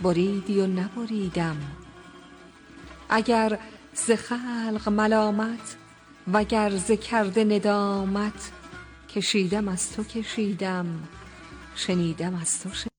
بریدی و نبریدم. اگر ز خلق ملامت وگر ز کرده ندامت، کشیدم از تو کشیدم، شنیدم از تو شنیدم.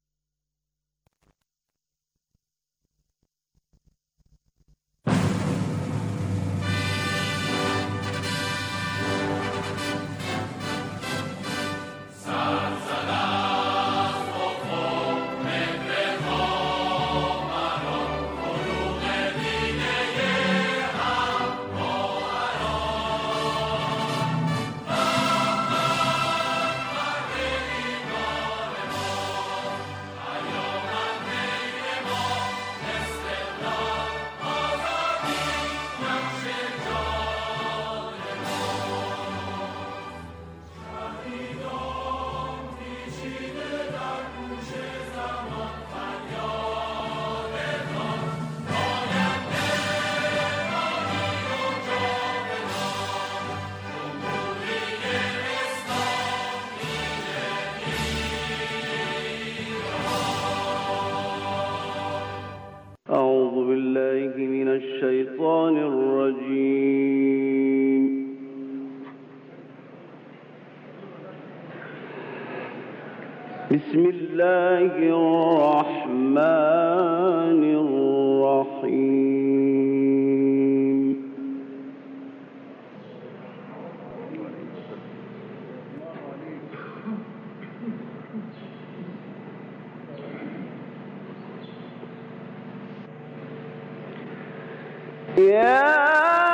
أعوذ بالله من الشيطان الرجيم. بسم الله الرحمن الرحيم. يا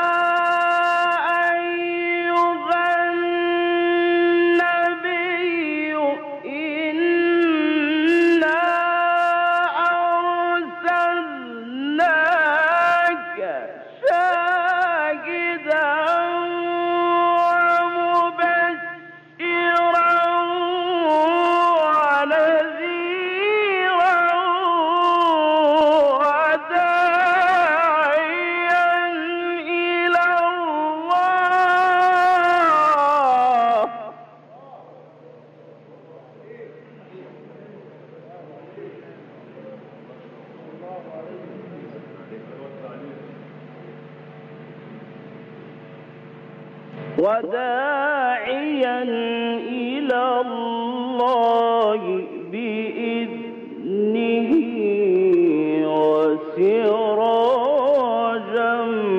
وداعيا إلى الله بإذنه وسراجا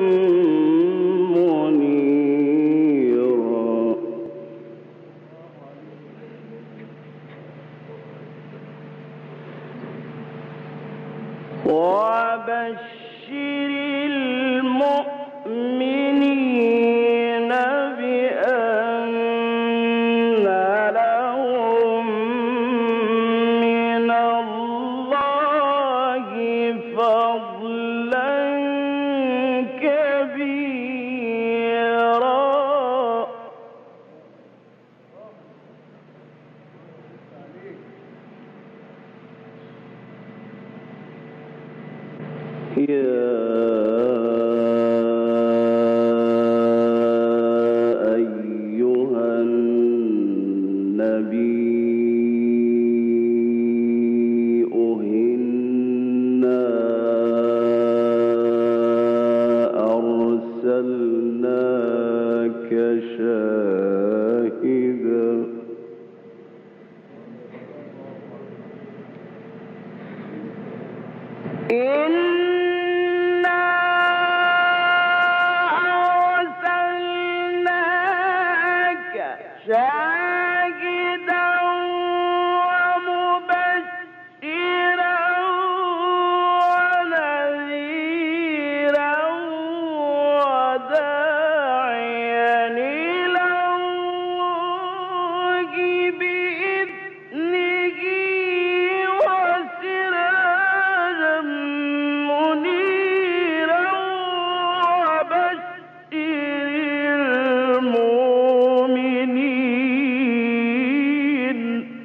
منيرا. وبشر المؤمنين بأن لهم من الله فضلا كبيرا. يا أيها النبي إنا أرسلناك شاهدا شاهدا ومبشرا ونذيرا وداعيا إلى الله بإذنه وسراجا منيرا. وبشر المؤمنين.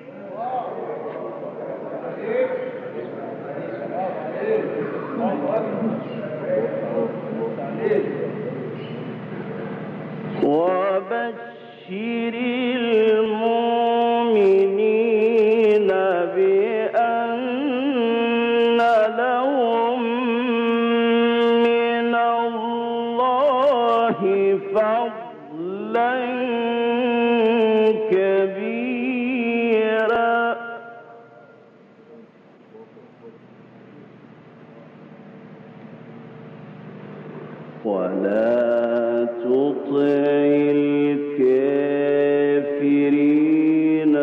وبشر المؤمنين بأن ولا تطع الكافرين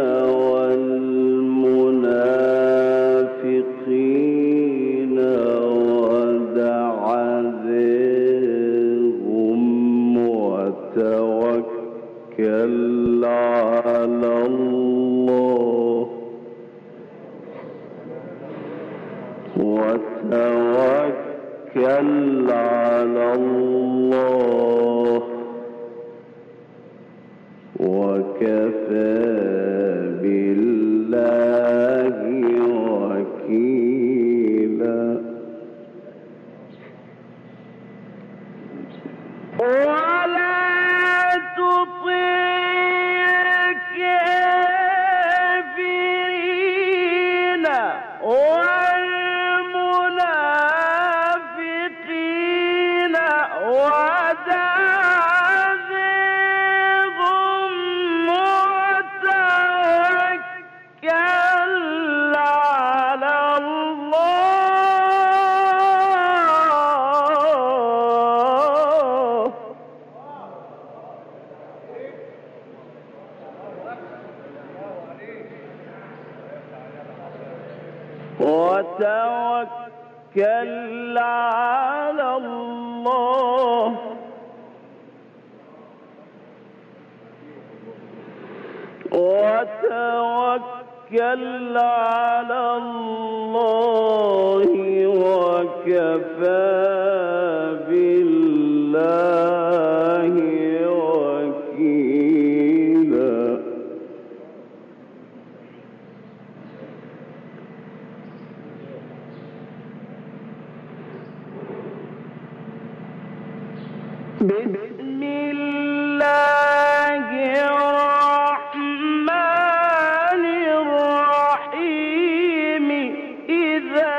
والمنافقين ودع ذاهم وتوكل على الله وكفى بالله وكيلا. ولا تطع الكافرين والمنافقين ودع ذاهم وتوكل على الله وتوكل على الله وكفى بالله وكيلا. بسم الله الرحمن الرحيم. إذا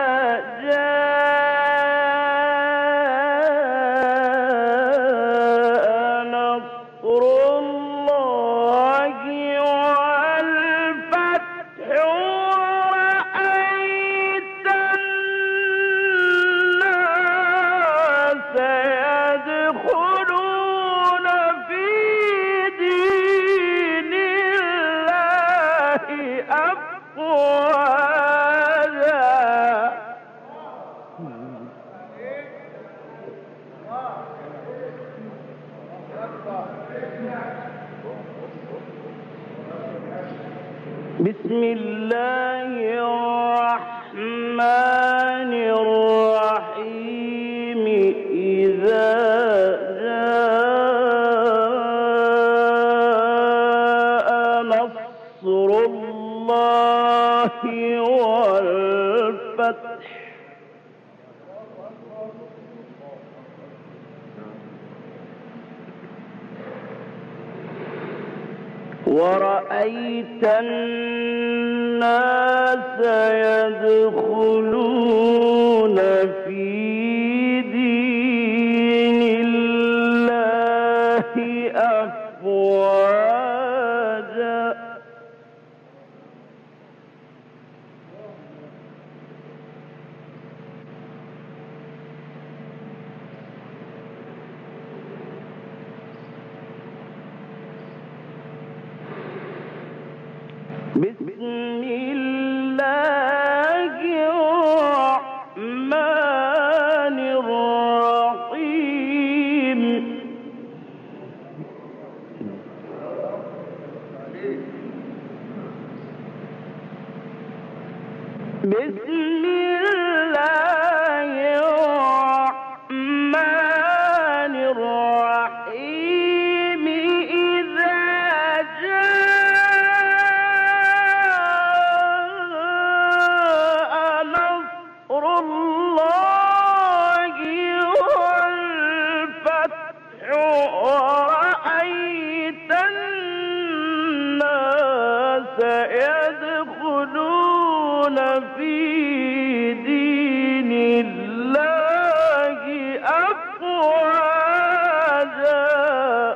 جاء نصر الله والفتح ورأيت الناس يدخلون في دين الله أفواجا. بسم الله الرحمن الرحيم. إذا جاء نصر الله والفتح ورأيت الناس يدخلون في دين الله أفواجا. بسم الله الرحمن الرحيم. بسم الله الرحمن الرحيم. إذا جاء نصر الله والفتح ورأيت الناس يدخلون في دين الله أفواجا.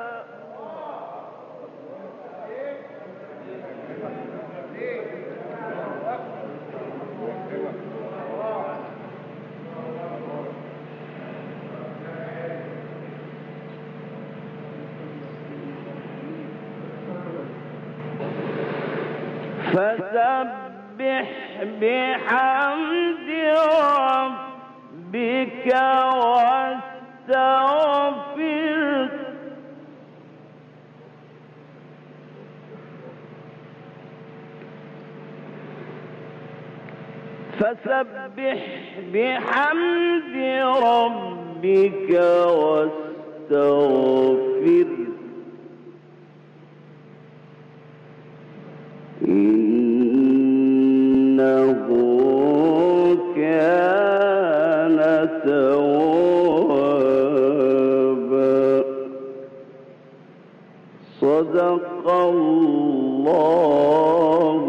فسبح بحمد ربك واستغفره فسبح بحمد ربك واستغفره إنه كان توابا صدق الله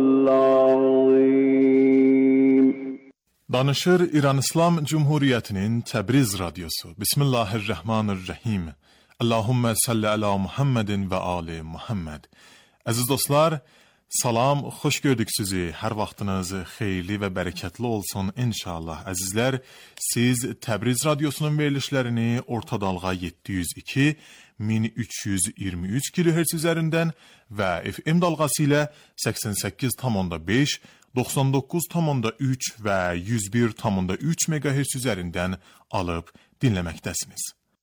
العظيم. Danışır İran İslam Cumhuriyeti'nin Təbriz Radyosu. Bismillahirrahmanirrahim. Allahümme salli ala Muhammedin ve ali Muhammed. Əziz dostlar, salam, xoş gördük sizi. Hər vaxtınız xeyirli və bərəkətli olsun inşallah. Əzizlər, siz Təbriz Radyosunun verilişlərini orta dalğa 702 1323 kHz üzərindən və FM dalğası ilə 88,5, 99,3 və 101,3 MHz üzərindən alıb dinləməkdəsiniz.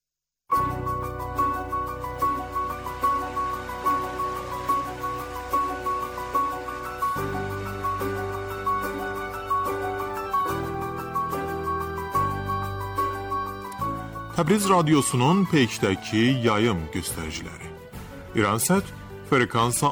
Təbriz Radyosu'nun peykdəki yayım göstəriciləri. İransat frekansa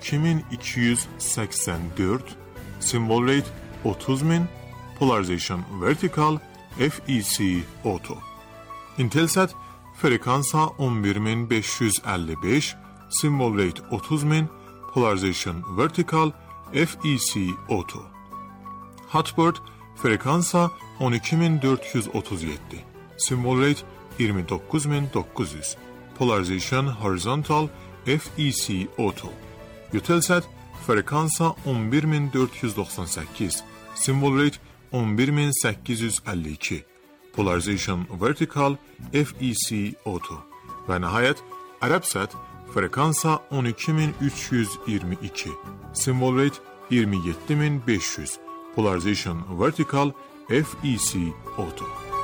12284, symbol rate 30000, polarization vertical, FEC auto. Intelsat frekansa 11555, symbol rate 30000, polarization vertical, FEC auto. Hotbird frekansa 12437, symbol rate 29900, polarization horizontal, FEC auto. Eutelsat frekansa 11498, symbol rate 11852, polarization vertical, FEC auto. Və nəhayət Arabsat frekansa 12322, symbol rate 27500, polarization vertical, FEC auto.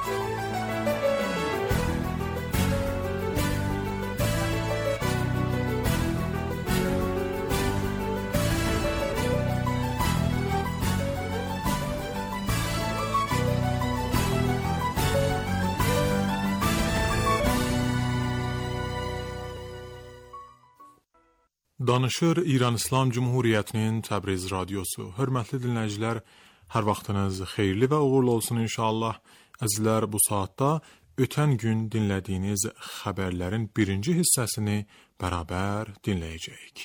Danışır İran İslam Cumhuriyetinin Təbriz Radyosu. Hörmətli dinləyicilər, hər vaxtınız xeyirli və uğurlu olsun inşallah. Əzizlər, bu saatda ötən gün dinlədiyiniz xəbərlərin birinci hissəsini bərabər dinləyəcəyik.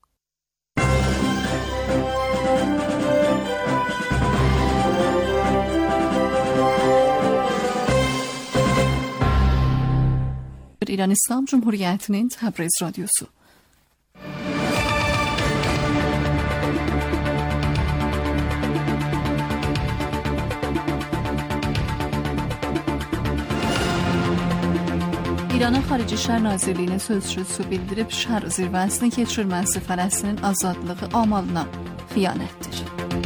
İran İslam Cumhuriyetinin Təbriz Radyosu. İranın Xarici İşlər Nazirliyinin sözçüsü bildirib, şər zirvəsini keçirməsi Fələstinin azadlığı amalına xiyanətdir.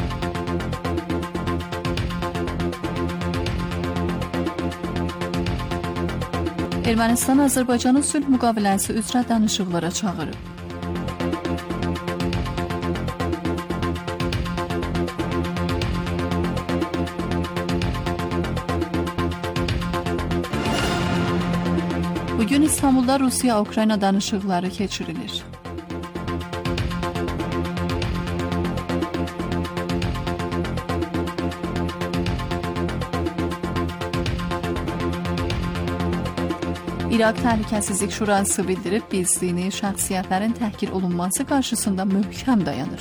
Ermənistan Azərbaycanın sülh müqaviləsi üzrə danışıqlara çağırıb. Bugün İstanbul'da Rusiya-Ukrayna danışıqları keçirilir. İraq Təhlükəsizlik Şurası bildirib, biz dini şəxsiyyətlərin təhqir olunması qarşısında möhkəm dayanır.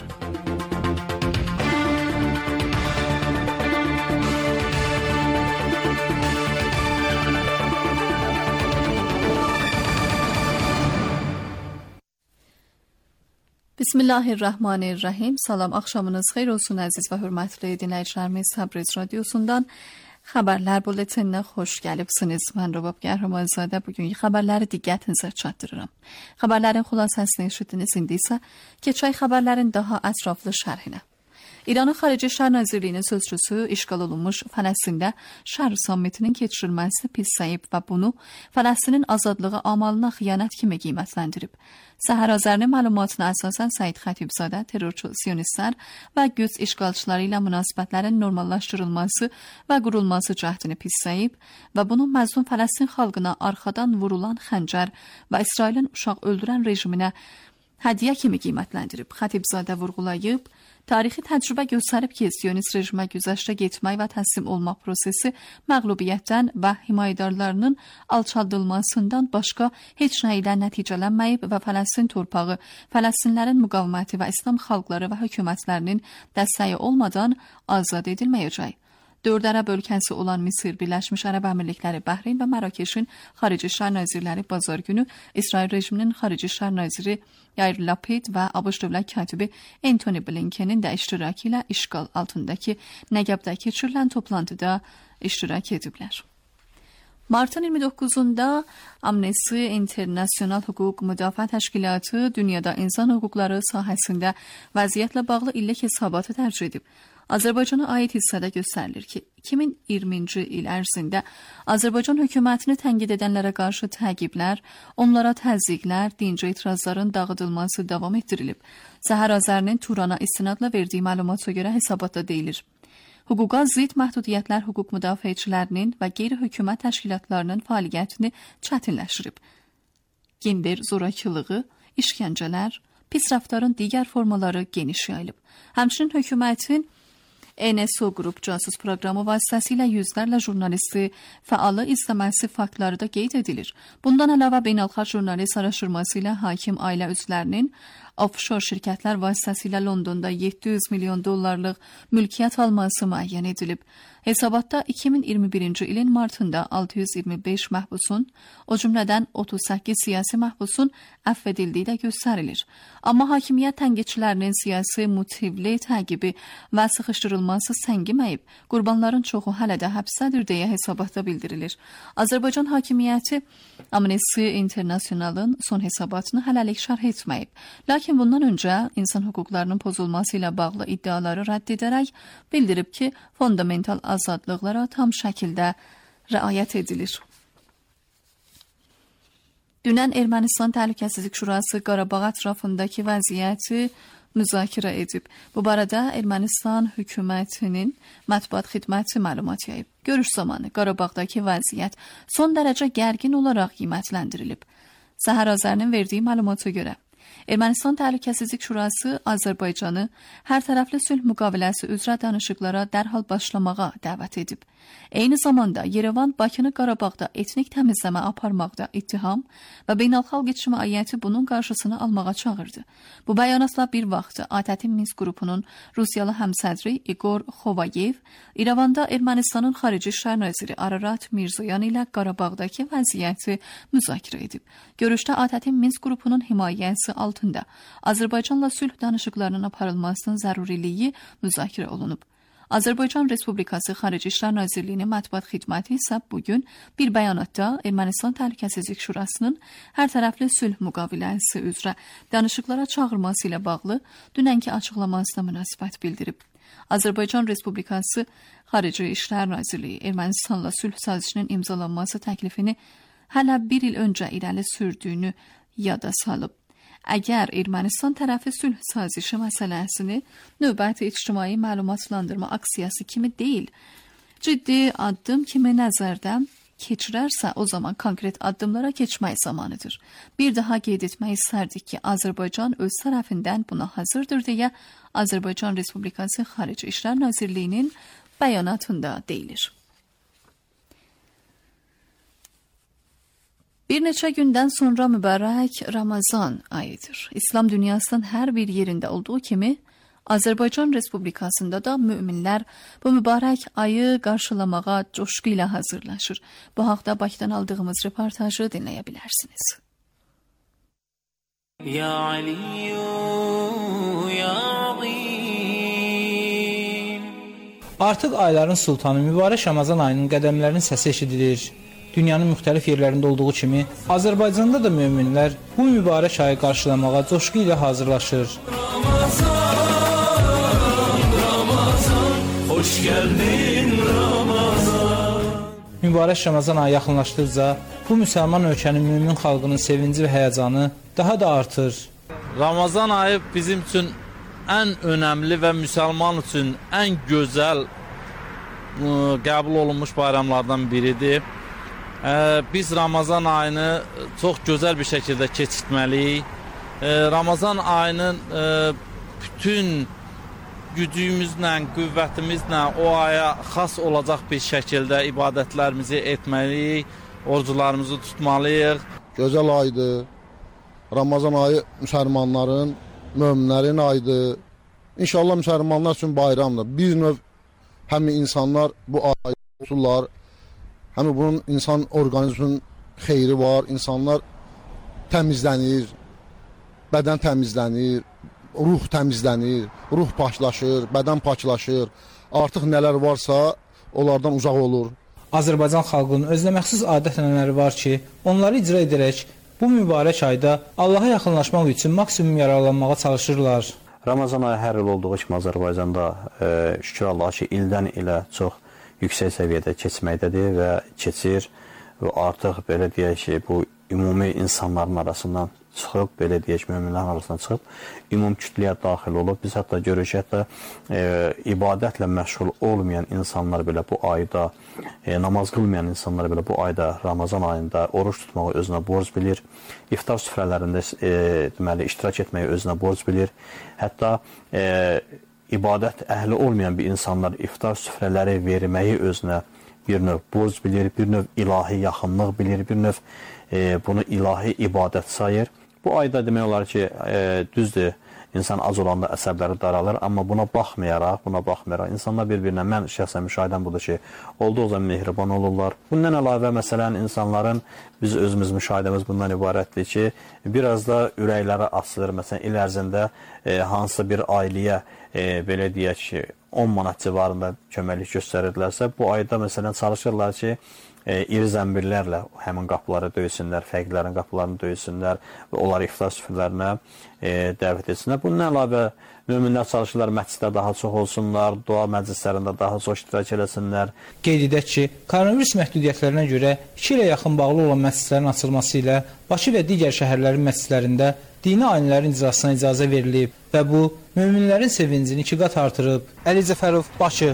Bismillahirrahmanirrahim. Salam, axşamınız xeyir olsun əziz və hörmətli dinləyicilərimiz. Təbriz Radyosundan Xəbərlər bulletinə xoş gəlibsiniz. Mən Rubab Qəhrəmanzadə bugünkü xəbərləri diqqətinizə çatdırıram. Xəbərlərin xülasəsini eşitdiniz, indi isə keçək xəbərlərin daha ətraflı şərhinə. İranın Xarici İşlər Nazirliyinin sözçüsü işğal olunmuş Fələstində şəhər sammitinin keçirilməsi pis sayıb və bunu Fələstinin azadlığı amalına xəyanət kimi qiymətləndirib. Səhər Azərinin məlumatına əsasən Səid Xətibzadə terrorçu sionistlər və güc işğalçıları ilə münasibətlərin normallaşdırılması və qurulması cəhdini pis sayıb və bunu məzlum Fələstin xalqına arxadan vurulan xəncər və İsrailin uşaq öldürən rejiminə hədiyyə kimi qiymətləndirib. Xətibzadə vurğulayıb, tarixi təcrübə göstərib ki, sionist rejimə güzəştə getmək və təslim olmaq prosesi məğlubiyyətdən və himayədarlarının alçaldılmasından başqa heç nə ilə nəticələnməyib və Fələstin torpağı, Fələstinlərin müqaviməti və İslam xalqları və hökumətlərinin dəstəyi olmadan azad edilməyəcək. 4 ərəb ölkəsi olan Misir, Birləşmiş Ərəb Əmirlikləri, Bəhreyn və Mərakeşin Xarici İşlər Nazirləri bazar günü İsrail rejiminin Xarici İşlər Naziri Yair Lapid və ABŞ dövlət katibi Antony Blinkenin də iştirakı ilə işğal altındakı Nəqəbdə keçirilən toplantıda iştirak ediblər. Martın 29'unda Amnesty International Hüquq Müdafiə Təşkilatı dünyada insan hüquqları sahəsində vəziyyətlə bağlı illik hesabatı dərc edib. Azərbaycana aid hissədə göstərilir ki, 2020-ci il ərzində Azərbaycan hökumətini tənqid edənlərə qarşı təqiblər, onlara təzyiqlər, dinci etirazların dağıdılması davam etdirilib. Səhər Azərinin Turana istinadla verdiyi məlumata görə hesabatda deyilir. Hüquqa zidd məhdudiyyətlər hüquq müdafiəçilərinin və qeyri-hökumət təşkilatlarının fəaliyyətini çətinləşdirib. Gender zorakılığı, işgəncələr, pis rəftarın digər formaları geniş yayılıb. Həmçinin hökumətin NSO qrup casus proqramı vasitəsilə yüzlərlə jurnalisti fəalı izləməsi faktları da qeyd edilir. Bundan əlavə beynəlxalq jurnalist araşdırması ilə hakim ailə üzvlərinin offshore şirkətlər vasitəsilə Londonda 700 milyon dollarlıq mülkiyyət alması müəyyən edilib. Hesabatda 2021-ci ilin martında 625 məhbusun, o cümlədən 38 siyasi məhbusun əfv edildiyi də göstərilir. Amma hakimiyyət tənqidçilərinin siyasi motivli təqibi və sıxışdırılması səngiməyib, qurbanların çoxu hələ də həbsdədir deyə hesabatda bildirilir. Azərbaycan hakimiyyəti Amnesty International'ın son hesabatını hələlik şərh etməyib. Lakin bundan öncə insan hüquqlarının pozulması ilə bağlı iddiaları rədd edərək bildirib ki, fundamental azadlıqlara tam şəkildə riayət edilir. Dünən Ermənistan Təhlükəsizlik Şurası Qarabağ ətrafındakı vəziyyəti müzakirə edib. Bu barədə Ermənistan hökumətinin mətbuat xidməti məlumat yayıb. Görüş zamanı Qarabağdakı vəziyyət son dərəcə gərgin olaraq qiymətləndirilib. Səhər Azərinin verdiyi məlumata görə Ermənistan Təhlükəsizlik Şurası Azərbaycanı hər tərəfli sülh müqaviləsi üzrə danışıqlara dərhal başlamağa dəvət edib. Eyni zamanda Yerevan Bakını Qarabağda etnik təmizləmə aparmaqda ittiham və beynəlxalq ictimaiyyəti bunun qarşısını almağa çağırdı. Bu bəyanatla bir vaxt ATƏT Minsk qrupunun Rusiyalı həmsədri Igor Xovayev İrəvanda Ermənistanın Xarici İşlər Naziri Ararat Mirzoyan ilə Qarabağdakı vəziyyəti müzakirə edib. Görüşdə ATƏT Minsk qrupunun himayəsi altında Azərbaycanla sülh danışıqlarının aparılmasının zəruriliyi müzakirə olunub. Azərbaycan Respublikası Xarici İşlər Nazirliyinin mətbuat xidməti isə bugün bir bəyanatda Ermənistan Təhlükəsizlik Şurasının hər tərəfli sülh müqaviləsi üzrə danışıqlara çağırması ilə bağlı dünənki açıqlamasına münasibət bildirib. Azərbaycan Respublikası Xarici İşlər Nazirliyi Ermənistanla sülh sazişinin imzalanması təklifini hələ bir il öncə irəli sürdüyünü yada salıb. Əgər Ermənistan tərəfi sülh sazişi məsələsini növbəti ictimai məlumatlandırma aksiyası kimi deyil, ciddi addım kimi nəzərdən keçirərsə, o zaman konkret addımlara keçmək zamanıdır. Bir daha qeyd etmək istərdik ki, Azərbaycan öz tərəfindən buna hazırdır deyə Azərbaycan Respublikası Xarici İşlər Nazirliyinin bəyanatında deyilir. Bir neçə gündən sonra mübarək Ramazan ayıdır. İslam dünyasının hər bir yerində olduğu kimi, Azərbaycan Respublikasında da müminlər bu mübarək ayı qarşılamağa coşqu ilə hazırlaşır. Bu haqda Bakıdan aldığımız reportajı dinləyə bilərsiniz. Ya Aliyyu, ya Azim. Artıq ayların sultanı mübarək Ramazan ayının qədəmlərinin səsi eşidilir. Dünyanın müxtəlif yerlərində olduğu kimi, Azərbaycanda da möminlər bu mübarək ayı qarşılamağa coşqu ilə hazırlaşır. Ramazan, hoş geldin Ramazan. Mübarək Ramazan ayı yaxınlaşdıqca, bu müsəlman ölkənin mömin xalqının sevinci və həyəcanı daha da artır. Ramazan ayı bizim üçün ən önəmli və müsəlman üçün ən gözəl qəbul olunmuş bayramlardan biridir. Biz Ramazan ayını çox gözəl bir şəkildə keçirtməliyik. Ramazan ayının bütün gücümüzlə, qüvvətimizlə o aya xas olacaq bir şəkildə ibadətlərimizi etməliyik, oruclarımızı tutmalıyıq. Gözəl aydır. Ramazan ayı müsəlmanların, möminlərin ayıdır. İnşallah müsəlmanlar üçün bayramdır. Bir növ həmi insanlar bu ayı tuturlar. Həmi bunun insan orqanizminin xeyri var. İnsanlar təmizlənir, bədən təmizlənir, ruh təmizlənir, ruh paklaşır, bədən paklaşır. Artıq nələr varsa onlardan uzaq olur. Azərbaycan xalqının özünə məxsus adət-ənənələri var ki, onları icra edərək bu mübarək ayda Allaha yaxınlaşmaq üçün maksimum yararlanmağa çalışırlar. Ramazan ayı hər il olduğu kimi Azərbaycanda şükür Allaha ki, ildən ilə çox yüksək səviyyədə keçməkdədir və keçir. Və artıq belə deyək ki, bu ümumi insanların arasından çıxıb, belə deyək, möminlərin arasından çıxıb, ümum kütləyə daxil olub. Biz hətta görürük ki, hətta ibadətlə məşğul olmayan insanlar belə bu ayda, namaz qılmayan insanlar belə bu ayda, Ramazan ayında oruç tutmağı özünə borc bilir. İftar süfrələrində deməli, iştirak etməyi özünə borc bilir. Hətta ibadət əhli olmayan bir insanlar iftar süfrələri verməyi özünə bir növ borc bilir, bir növ ilahi yaxınlıq bilir, bir növ bunu ilahi ibadət sayır. Bu ayda demək olar ki, düzdür, insan az olanda əsəbləri daralır, amma buna baxmayaraq, insanlar bir-birinə, mən şəxsən müşahidəm budur ki, olduqca mehriban olurlar. Bundan əlavə, məsələn, insanların, biz özümüz müşahidəmiz bundan ibarətdir ki, biraz da ürəkləri açılır. Məsələn, il ərzində hansısa bir ailəyə, belə deyək ki, 10 manat civarında köməklik göstərirlərsə, bu ayda, məsələn, çalışırlar ki, iri zəmbirlərlə həmin qapıları döysünlər, fərqlərin qapılarını döysünlər və onları iftar süfrələrinə dəvət etsinlər. Bundan əlavə, möminlər çalışırlar, məsciddə daha çox olsunlar, dua məclislərində daha çox iştirak eləsinlər. Qeyd edək ki, koronavirus məhdudiyyətlərinə görə 2 ilə yaxın bağlı olan məscidlərin açılması ilə Bakı və digər şəhərlərin məscidlərində dini ayinlərin icrasına icazə verilib və bu, möminlərin sevincini 2 qat artırıb. Əli Cəfərov, Bakı.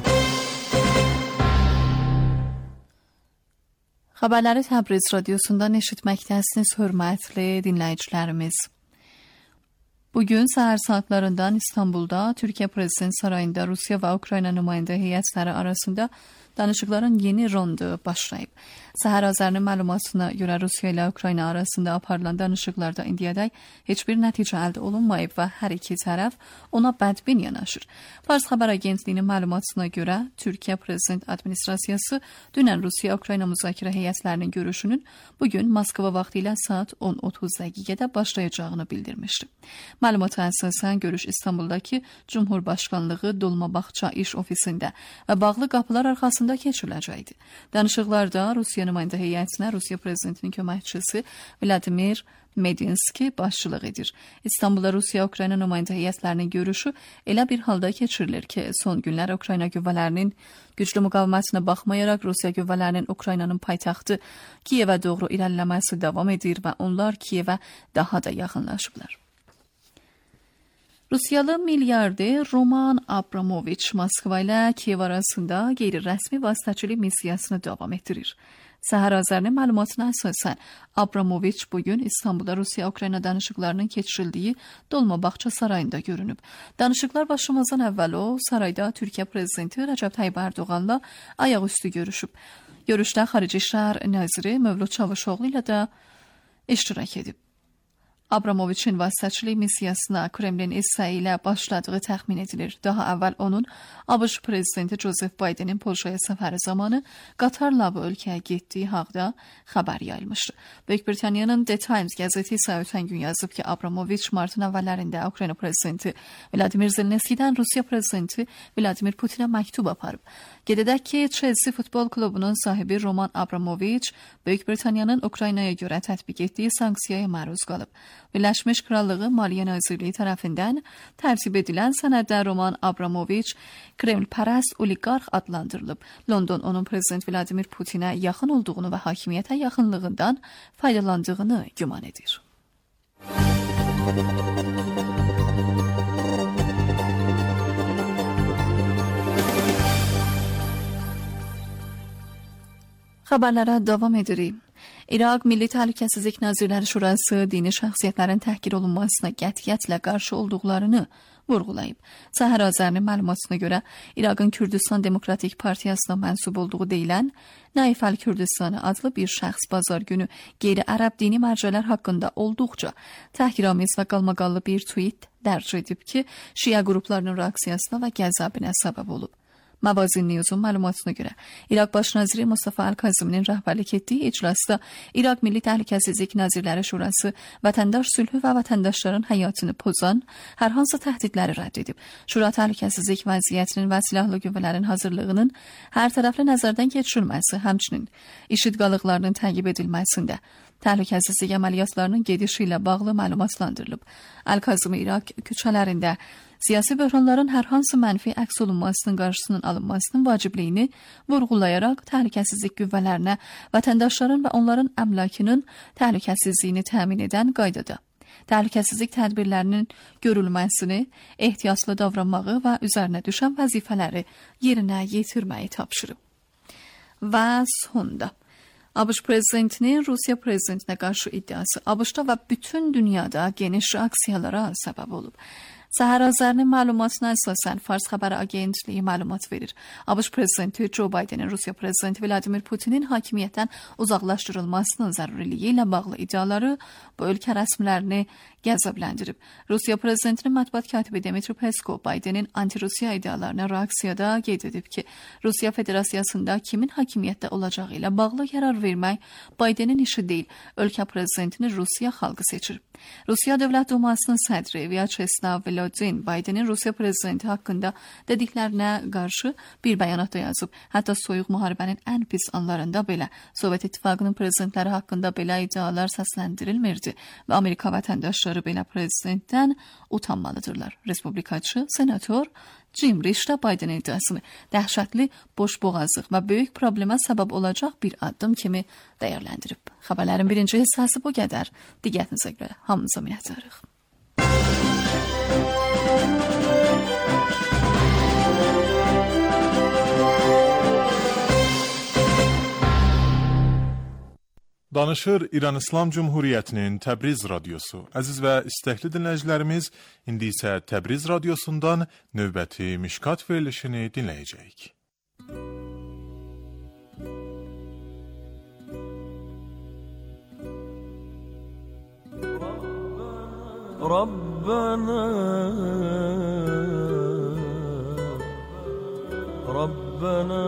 Xəbərləri Təbriz radiosundan eşitməkdəsiniz, hörmətli dinləyicilərimiz. Bugün səhər saatlarından İstanbulda Türkiyə Prezident Sarayında Rusiya və Ukrayna nümayəndə heyətləri arasında danışıqların yeni raundu başlayıb. Səhər Azərinin məlumatına görə Rusiya ilə Ukrayna arasında aparılan danışıqlarda indiyədək heç bir nəticə əldə olunmayıb və hər iki tərəf ona bədbin yanaşır. Fars xəbər agentliyinin məlumatına görə Türkiyə Prezident Administrasiyası dünən Rusiya-Ukrayna müzakirə heyətlərinin görüşünün bugün Moskva vaxtı ilə saat 10:30 dəqiqədə başlayacağını bildirmişdi. Məlumata əsasən görüş İstanbuldakı Cumhurbaşqanlığı Dolmabağça iş ofisində və bağlı qapılar arxasında keçiriləcəkdi. Danışıqlarda Rusiya nümayəndə heyətinə Rusiya prezidentinin köməkçisi Vladimir Medinski başçılıq edir. İstanbulda Rusiya-Ukrayna nümayəndə heyətlərinin görüşü elə bir halda keçirilir ki, son günlər Ukrayna qüvvələrinin güclü müqavimətinə baxmayaraq Rusiya qüvvələrinin Ukraynanın paytaxtı Kiyevə doğru irəliləməsi davam edir və onlar Kiyevə daha da yaxınlaşıblar. Rusiyalı milyarder Roman Abramoviç Moskva ilə Kiyev arasında qeyri-rəsmi vasitəçilik missiyasını davam etdirir. Səhər Azərinin məlumatına əsasən Abramoviç bugün İstanbulda Rusiya-Ukrayna danışıqlarının keçirildiyi Dolmabağça sarayında görünüb. Danışıqlar başlamazdan əvvəl o, sarayda Türkiyə prezidenti Rəcəb Tayyip Ərdoğanla ayaqüstü görüşüb. Görüşdə Xarici İşlər naziri Mövlud Çavuşoğlu ilə də iştirak edib. Abramoviçin vasitəçilik missiyasına Kremlin İsrail ilə başladığı təxmin edilir. Daha əvvəl onun ABŞ prezidenti Joseph Bidenin Polşaya səfəri zamanı qatarla bu ölkəyə getdiyi haqda xəbər yayılmışdı. Böyük Britaniyanın The Times qəzeti isə ötən gün yazıb ki, Abramoviç martın əvvəllərində Ukrayna prezidenti Vladimir Zelenskidən Rusiya prezidenti Vladimir Putinə məktub aparıb. Qeyd edək ki, Chelsea futbol klubunun sahibi Roman Abramoviç Böyük Britaniyanın Ukraynaya görə tətbiq etdiyi sanksiyaya məruz qalıb. Birləşmiş Krallığı Maliyyə Nazirliyi tərəfindən tərtib edilən sənəddə Roman Abramoviç Kreml pərəst oliqarx adlandırılıb. London onun prezident Vladimir Putinə yaxın olduğunu və hakimiyyətə yaxınlığından faydalandığını güman edir. Xəbərlərə davam edirik. İraq Milli Təhlükəsizlik Nazirləri Şurası dini şəxsiyyətlərin təhqir olunmasına qətiyyətlə qarşı olduqlarını vurğulayıb. Səhər Azərinin məlumatına görə İraqın Kürdistan Demokratik Partiyasına mənsub olduğu deyilən Naif Əl-Kürdistanı adlı bir şəxs bazar günü qeyri-ərəb dini mərcələr haqqında olduqca təhqiramiz və qalmaqallı bir tweet dərc edib ki, Şiə qruplarının reaksiyasına və qəzəbinə səbəb olub. Mavazin News'un məlumatına görə İraq Baş naziri Mustafa Əl-Kazıminin rəhbərlik etdiyi iclasda İraq Milli Təhlükəsizlik Nazirləri Şurası vətəndaş sülhü və vətəndaşların həyatını pozan hər hansı təhdidləri rədd edib. Şura təhlükəsizlik vəziyyətinin və silahlı qüvvələrin hazırlığının hər tərəfli nəzərdən keçirilməsi, həmçinin IŞİD qalıqlarının təqib edilməsində təhlükəsizlik əməliyyatlarının gedişi ilə bağlı məlumatlandırılıb. Əl-Kazımı İraq küçələrində siyasi böhranların hər hansı mənfi əks olunmasının qarşısının alınmasının vacibliyini vurğulayaraq təhlükəsizlik qüvvələrinə vətəndaşların və onların əmlakının təhlükəsizliyini təmin edən qaydada təhlükəsizlik tədbirlərinin görülməsini, ehtiyatlı davranmağı və üzərinə düşən vəzifələri yerinə yetirməyi tapşırıb. Və sonda ABŞ prezidentinin Rusiya prezidentinə qarşı iddiası ABŞ-da və bütün dünyada geniş reaksiyalara səbəb olub. Səhər Azərinin məlumatına əsasən Fars xəbər agentliyi məlumat verir. ABŞ prezidenti Joe Bidenin Rusiya prezidenti Vladimir Putinin hakimiyyətdən uzaqlaşdırılmasının zəruriliyi ilə bağlı iddiaları bu ölkə rəsmilərini qəzəbləndirib. Rusiya prezidentinin mətbuat katibi Dmitri Peskov Bidenin anti-Rusiya iddialarına reaksiyada qeyd edib ki, Rusiya Federasiyasında kimin hakimiyyətdə olacağı ilə bağlı qərar vermək Bidenin işi deyil, ölkə prezidentini Rusiya xalqı seçir. Rusiya Dövlət Dumasının sədri Vyacheslav Volodin Bidenin Rusiya prezidenti haqqında dediklərinə qarşı bir bəyanatda yazıb. Hətta soyuq müharibənin ən pis anlarında belə Sovet İttifaqının prezidentləri haqqında belə iddialar səsləndirilmirdi və Amerika vətəndaşları belə prezidentdən utanmalıdırlar. Respublikaçı senator Jim Risch də Bidenin iddiasını dəhşətli boşboğazlıq və böyük problemə səbəb olacaq bir addım kimi dəyərləndirib. Xəbərlərin birinci hissəsi bu qədər. Diqqətinizə görə hamınıza minnətdarıq. Danışır İran İslam Cumhuriyyətinin Təbriz radiosu. Əziz və istəkli dinləyicilərimiz, indi isə Təbriz radiosundan növbəti Mişkat verilişini dinləyəcəyik. Rabbana Rabbana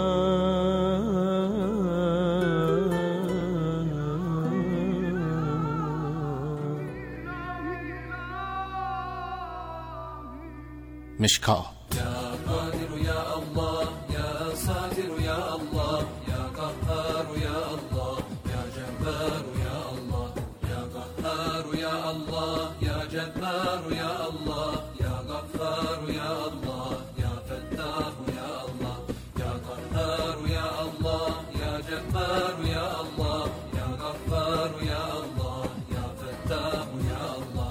مشکا Ya Qadir ya Allah, ya Satir ya Allah, ya Qahhar ya Allah, ya Cebbar ya Allah, ya Qahhar ya Allah, ya Cebbar ya Allah, ya Qahhar ya Allah, ya Fettah ya Allah, ya Qahhar ya Allah, ya Cebbar ya Allah, ya Qahhar ya Allah, ya Fettah ya Allah.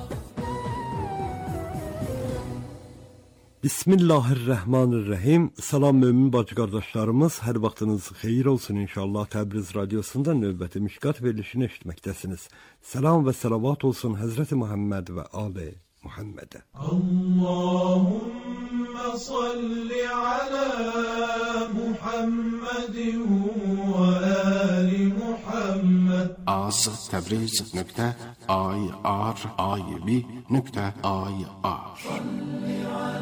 Bismillahirrahmanirrahim. Salam mömin bacı qardaşlarımız, hər vaxtınız xeyir olsun inşallah. Təbriz radiosunda növbəti Mişkat verilişini eşitməkdəsiniz. Salam və salavat olsun Həzrəti Muhammed və Ali Muhammedə. Allahümme salli ala Muhammedin və ali Muhammed. aztabriz.ir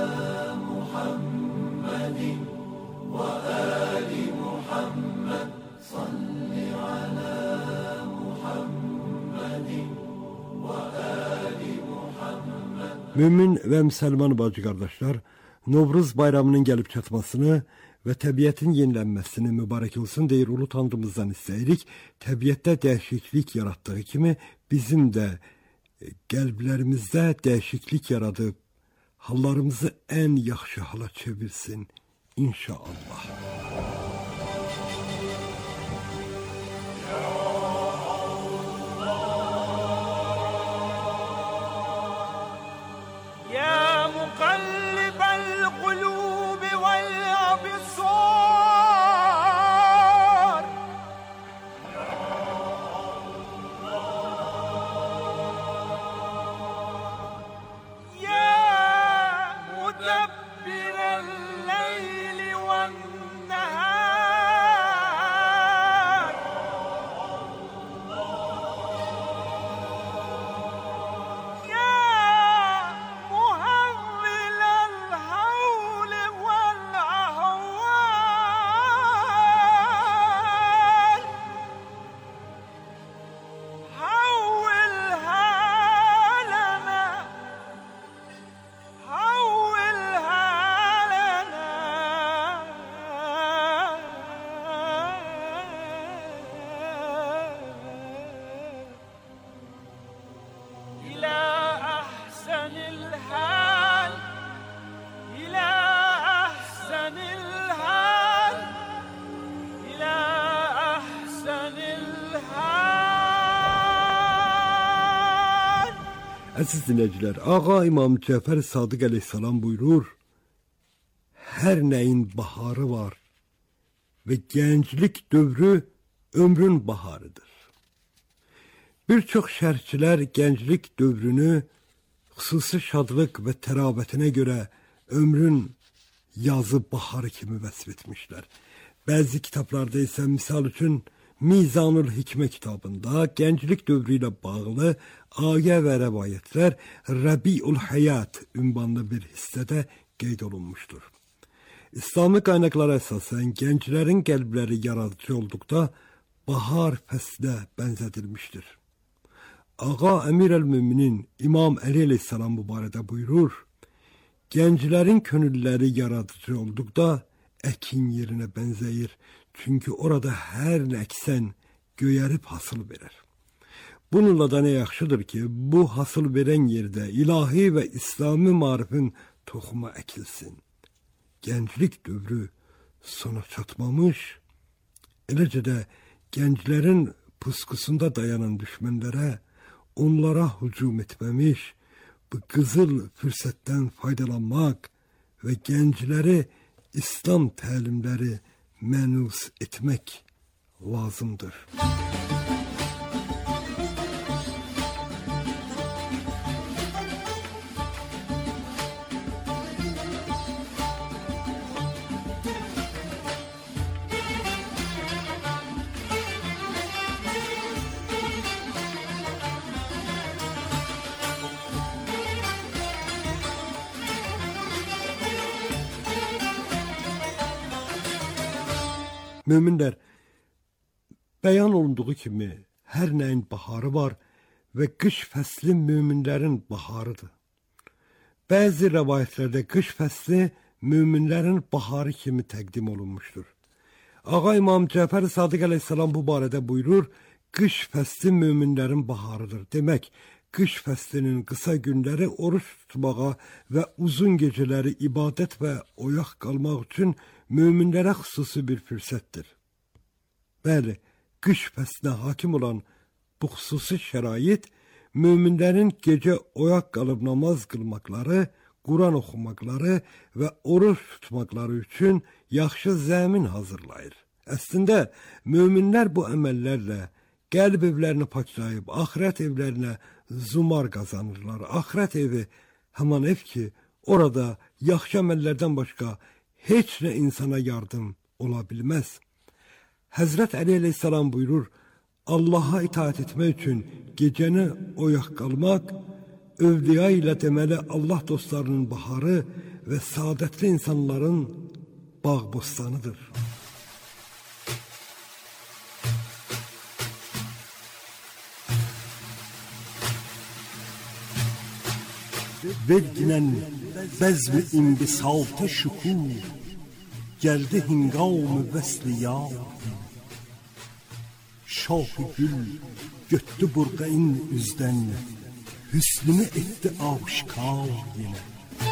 Mümin və müsəlman bacı qardaşlar, Novruz bayramının gəlib çatmasını və təbiətin yenilənməsini mübarək olsun deyir, ulu Tanrımızdan istəyirik. Təbiətdə dəyişiklik yaratdığı kimi bizim də qəlblərimizdə dəyişiklik yaradıb, hallarımızı ən yaxşı hala çevirsin inşallah. مقلب القلوب والأبصار يا مدبر الليل والنهار Əziz dinləyicilər, Ağa İmam Cəfər Sadiq əleyhissalam buyurur, hər nəyin baharı var və gənclik dövrü ömrün baharıdır. Bir çox şərhçilər gənclik dövrünü xüsusi şadlıq və təravətinə görə ömrün yazı baharı kimi vəsf etmişlər. Bəzi kitablarda isə misal üçün Mizanul Hikmə kitabında gənclik dövrü ilə bağlı ayə və rəvayətlər Rabiul Həyat ünvanlı bir hissədə qeyd olunmuşdur. İslami qaynaqlara əsasən gənclərin qəlbləri yaradıcı olduqda bahar fəslinə bənzədilmişdir. Ağa Əmir əl-Müminin İmam Əli əleyhissalam bu barədə buyurur, gənclərin könülləri yaradıcı olduqda əkin yerinə bənzəyir, çünki orada hər nə əksən göyərib hasıl verər. Bununla da nə yaxşıdır ki, bu hasıl verən yerdə ilahi və İslami marifin toxumu əkilsin. Gənclik dövrü sona çatmamış, eləcə də gənclərin puskusunda dayanan düşmənlərə, onlara hücum etməmiş, bu qızıl fürsətdən faydalanmaq və gəncləri İslam təlimləri mənus etmək lazımdır. Möminlər, bəyan olunduğu kimi hər nəyin baharı var və qış fəsli möminlərin baharıdır. Bəzi rəvayətlərdə qış fəsli möminlərin baharı kimi təqdim olunmuşdur. Ağa İmam Cəfər Sadiq əleyhissalam bu barədə buyurur, qış fəsli möminlərin baharıdır. Demək, qış fəslinin qısa günləri oruç tutmağa və uzun gecələri ibadət və oyaq qalmaq üçün möminlərə xüsusi bir fürsətdir. Bəli, qış fəslinə hakim olan bu xüsusi şərait möminlərin gecə oyaq qalıb namaz qılmaqları, Quran oxumaqları və oruç tutmaqları üçün yaxşı zəmin hazırlayır. Əslində, möminlər bu əməllərlə qəlb evlərini paklayıb, axirət evlərinə zumar qazanırlar. Axirət evi həman ev ki, orada yaxşı əməllərdən başqa heç nə insana yardım ola bilməz. Həzrət Əli əleyhissalam buyurur, Allah'a itaat etmək üçün gecəni oyaq qalmaq, övliya ilə deməli Allah dostlarının baharı və saadətli insanların bağ-bostanıdır. Verginən bəzmi imbisalta şukur, gəldi hingam-ı vəsli yar. Şah-ı gül götdü burqain üzdən, hüsnünü etdi aşkar yenə.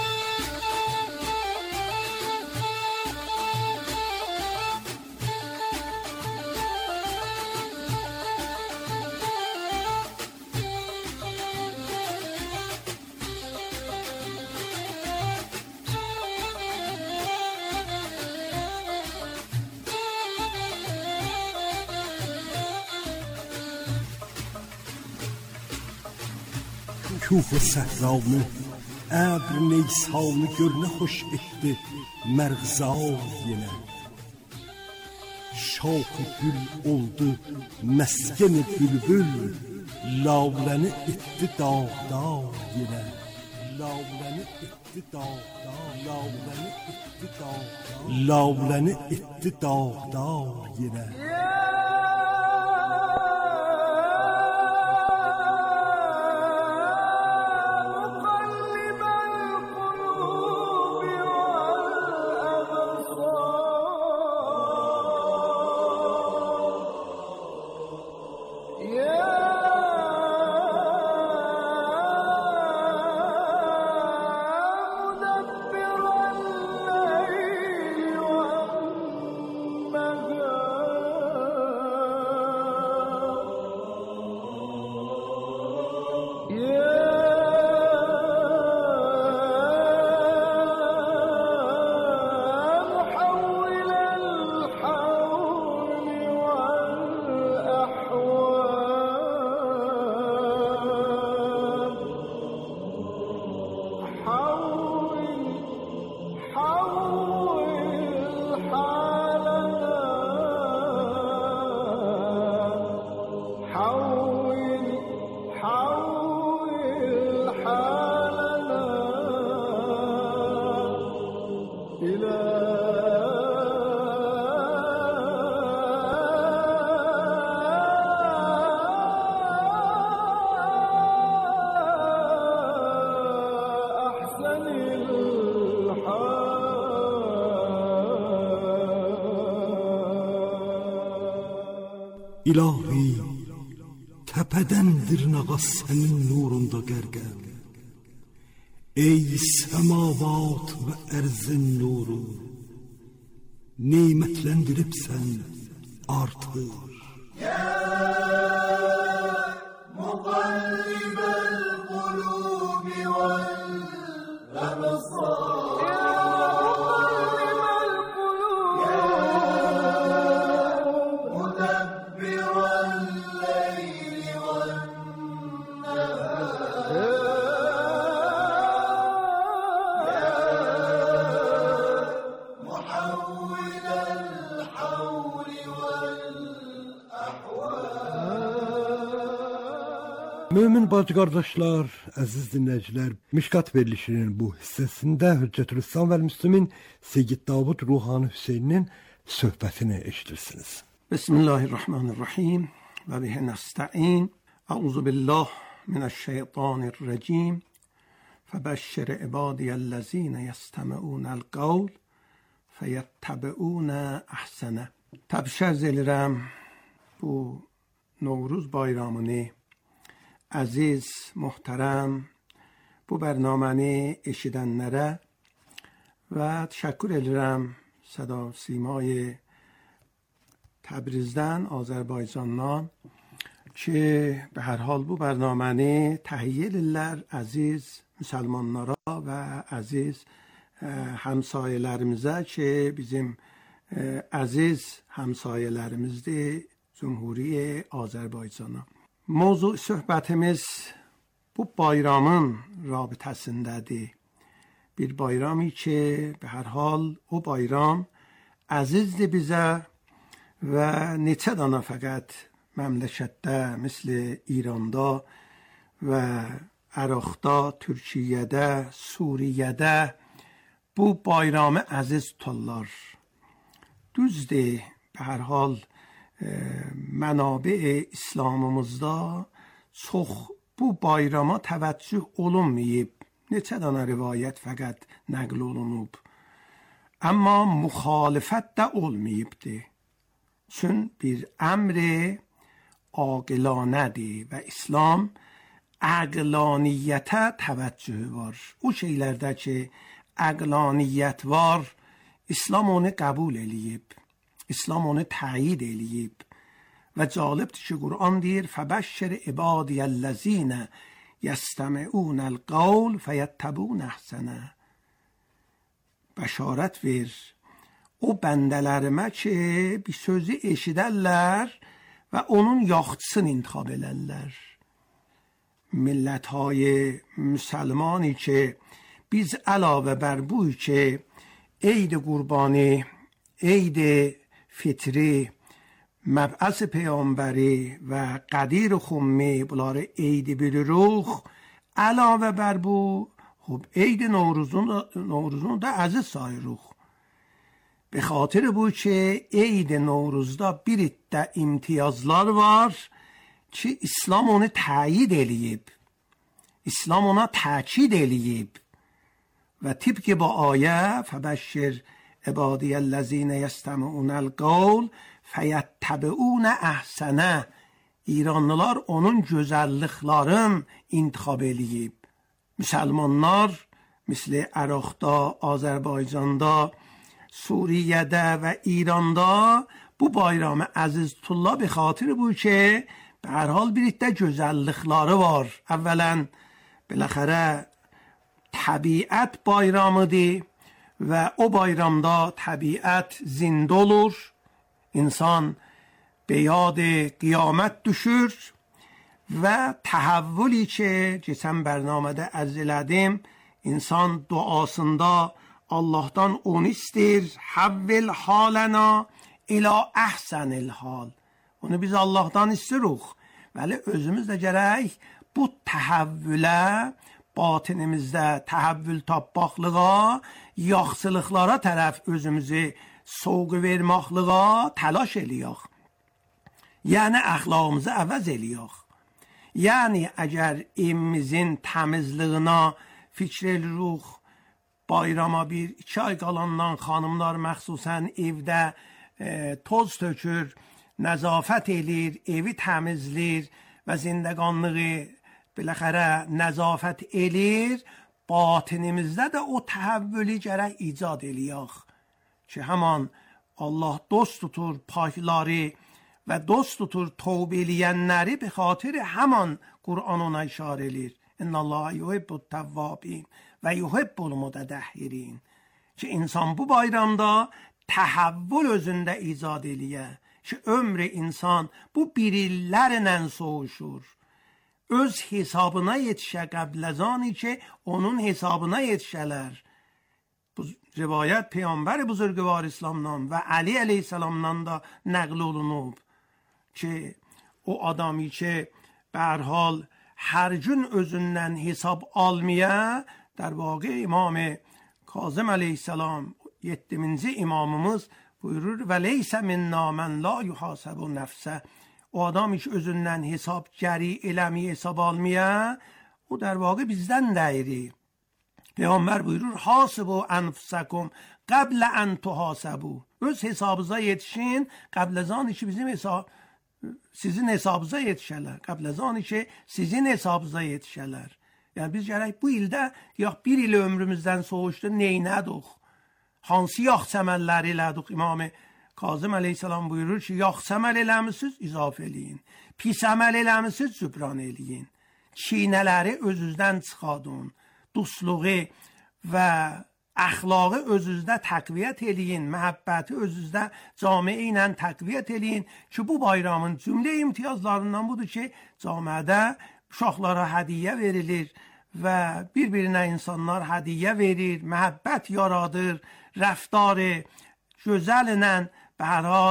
Küf-ü səhranı, əbr neysanı gör nə xoş etdi mərğzar yenə. Şah-ı gül oldu məskən-i bülbül, lavləni etdi dağdar yenə. Lavləni etdi dağdar, lavləni etdi dağdar, lavləni etdi dağdar yenə. İlahi, təpədən dırnağa sənin nurunda qərqəm. Ey səmavat və ərzin nuru, nemətləndiribsən artır. Ya muqallibəl qulubi vəl-əbsar. Mömin bacı qardaşlar, əziz dinləyicilər, Mişkat verilişinin bu hissəsində Hüccətül-İslam və Müslümin Seyyid Davud Ruhani Hüseyninin söhbətini eşidirsiniz. Bismillahirrahmanirrahim və bihə nəstəin. Əuzu billah minəşşeytanirrəcim. Fəbəşşir ibadiyəl-ləzinə yəstəməunəl qavl fəyəttəbəunə əhsənə. Təbrik edirəm bu Novruz bayramını əziz, muhterəm bu bərnaməni eşidənlərə və təşəkkür edirəm Səda Simay Təbrizdən, Azərbaycandan ki, به هر حال bu bərnaməni təhiyyə edirlər əziz müsəlmanlara və əziz həmsayələrimizə ki, bizim əziz həmsayələrimizdir Cumhuriye Azərbaycana. Mövzu söhbətimiz bu bayramın rabitəsindədir. Bir bayrami ki, به هر حال o bayram əzizdir bizə və neçə dana fəqət məmləkətdə, misli İranda və Əraqda, Türkiyədə, Suriyədə bu bayramı əziz tutarlar. Düzdür, به هر حال منابع İslamımızda çox bu bayrama təvəccüh olunmayıb. Neçə dənə rivayət fəqət nəql olunub. Amma müxalifət də olmayıbdır. Çün bir əmr aqilانədir və İslam əqlaniyyətə təvəccühü var. O şeylərdə ki, əqlaniyyət var, İslam onu qəbul eləyib. İslam onu təyid eləyib. Və cəlibdir ki, Qur'an deyir, فَبَشِّرْ عِبَادِيَ الَّذِينَ يَسْتَمِعُونَ الْقَوْلَ فَيَتَّبِعُونَ أَحْسَنَهُ. Bəşarət ver o bəndələrimə ki, bir sözü eşidərlər və onun yaxçısını intikhab elərlər. Millətهای müsəlmانی ki, biz əlavə bər buy ki, عید قربانی، عید فطری، مبعث پیامبری و قدیر خمی بلار عید بلروخ علاوه بر بو خب عید نوروزون da aziz sayırıq. به خاطر bu ki عید نوروزda bir iddə imtiyazlar var ki İslam onu təyid eləyib. İslam ona təkid eləyib. و طبق با آیه فبشر عبادی الذین یستمعون القول فیتبعون احسنه. İranlılar onun gözəlliklərin intikhab eləyib. Müsəlmanlar misli Əraqda, Azərbaycanda, Suriyədə və İranda bu bayramı əziz tuturlar. Be xatir bu ki, به هر حال bir iddə gözəllikləri var. Əvvələn biləxərə təbiət bayramıdır və o bayramda təbiət zində olur. İnsan به یاد قیامت düşür və təhəvvüli ki, keçən برنامədə ərz elədim, insan duasında Allah'tan onu istəyir. Havvil halena ila əhsənil hal. Onu biz Allah'tan istəyirik. Vəli özümüz də gərək bu təhəvvülə batinimizdə təhəvvül tapmaqlığa, yaxşılıqlara tərəf özümüzü soğu vermaqlığa təlaş eləyək. Yəni əxlaqımızı əvəz eləyək. Yəni əgər evimizin təmizliyinə fikr edirik, bayrama 1-2 ay qalandan xanımlar məxsusən evdə toz tökür, nəzafət eləyir, evi təmizləyir və zindəqanlığı biləxərə nəzafət eləyir, batinimizdə də o təhəvvülü gərək icad eləyək ki, həman Allah dost tutur pakları və dost tutur tövbə eləyənləri. Be xatir həman Qur'an ona işarə eləyir. İnnəllaha yuhibbut təvvabin və yuhibbul mutatahhirin. Ki insan bu bayramda təhəvvül özündə icad eləyə. Ki ömrü insan bu bir illərlə soğuşur. Öz hesabına yetişə qəbləzani ki onun hesabına yetişələr. Bu rivayət Peyğəmbər buzurgvar İslamdan və Ali əleyhissalamdan da nəql olunub ki o adamı ki به هر حال هر gün özündən hesab almaya, در واقع امام کاظم علیه السلام 7-ci imamımız buyurur və leysə minna mən la yuhasəbu nəfsə. O adam ki özündən hesab gəri eləmeye, hesab almaya, o در واقع bizdən deyir. Peyğəmbər buyurur hasibu anfusakum qabla an tuhasabu. Öz hesabınıza yetişin qəbl az an ki bizim hesab sizin hesabınıza yetişələr. Qəbl az an ki sizin hesabınıza yetişələr. Yəni biz gərək bu ildə deyək bir il ömrümüzdən soğuşdu, neynədik? Hansı yaxşı əməlləri elədik? İmam Kazım əleyhissalam buyurur ki, yaxşı əməl eləmisiniz, izafə eləyin. Pis əməl eləmisiniz, cübran eləyin. Çiynələri özünüzdən çıxadın. Dostluğu və əxlaqı özünüzdə təqviyyət eləyin. Məhəbbəti özünüzdə camiə ilə təqviyyət eləyin ki, bu bayramın cümlə imtiyazlarından budur ki, camiədə uşaqlara hədiyyə verilir və bir-birinə insanlar hədiyyə verir, məhəbbət yaradır, rəftarı gözəl ilə به هر حال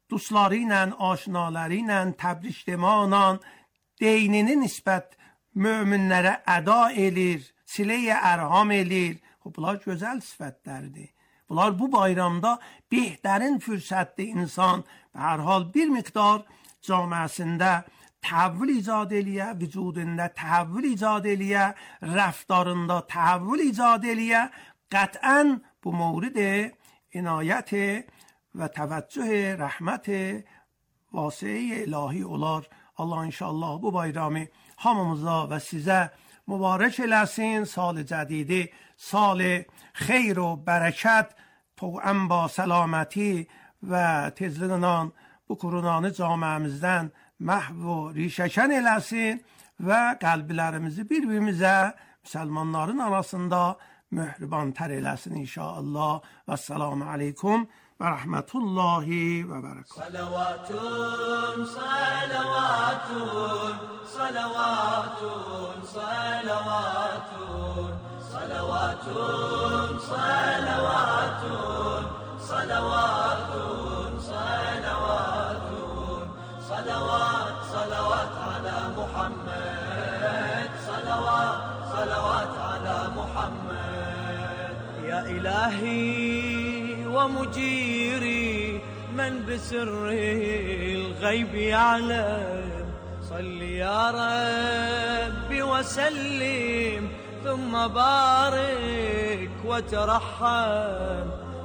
dostları ilə, aşinaları ilə, təbrişdəmanla deynini nisbət möminlərə əda edir, silə-i ərham edir. Bunlar gözəl sifətlərdir. Bunlar bu bayramda behtərin fürsətdir. İnsan به هر حال bir miqdar camiəsində təhvül icad eləyə, vücudunda təhvül icad eləyə, rəftarında təhvül icad eləyə. Qətən bu mورد inayət və təvəccüh rəhmət vasiə ilahi olar. Allah inşallah bu bayramı hamımıza və sizə mübarək eləsin. Sal cədidi, sal xeyr و bərəkət, توأم با سلامتی və tezliklə bu koronanı camiəmizdən məhv və rişəkən eləsin və qəlblərimizi bir-birimizə müsəlmanların arasında möhriban-tər eləsin inşallah. Və səlamu aleykum və rəhmətullahi və bərəkət. Salavatun, salavatun, salavatun, salavatun, salavatun, salavatun, salavatun, salavatun, salavat, salavat ala Muhammed, salavat, salavat ala Muhammed. Ya ilahi ve muciri men bisirril gaybi ya'lem, salli ya Rabbi ve sellim, ثم بارك وترحم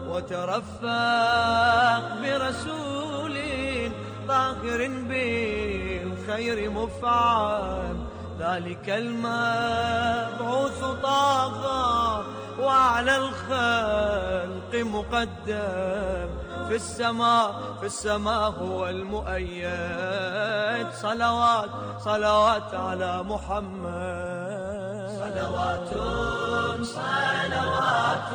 وترفق برسول طاهر بالخير مفعم، ذلك المبعوث طه وعلى الخلق مقدم، في السماء هو المؤيد. صلوات صلوات على محمد. صلوات صلوات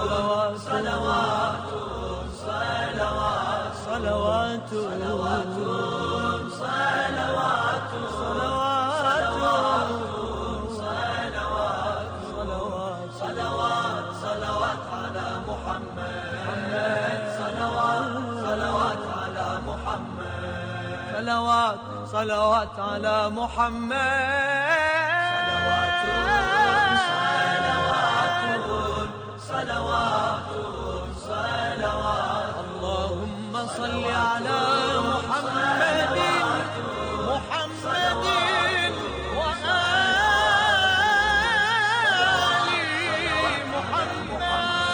صلوات صلوات صلوات صلوات صلوات صلوات صلوات صلوات على محمد. صلوات صلوات على محمد. صلوات صلوات على محمد. صلوات صلوات اللهم صل على محمد محمد وآل محمد.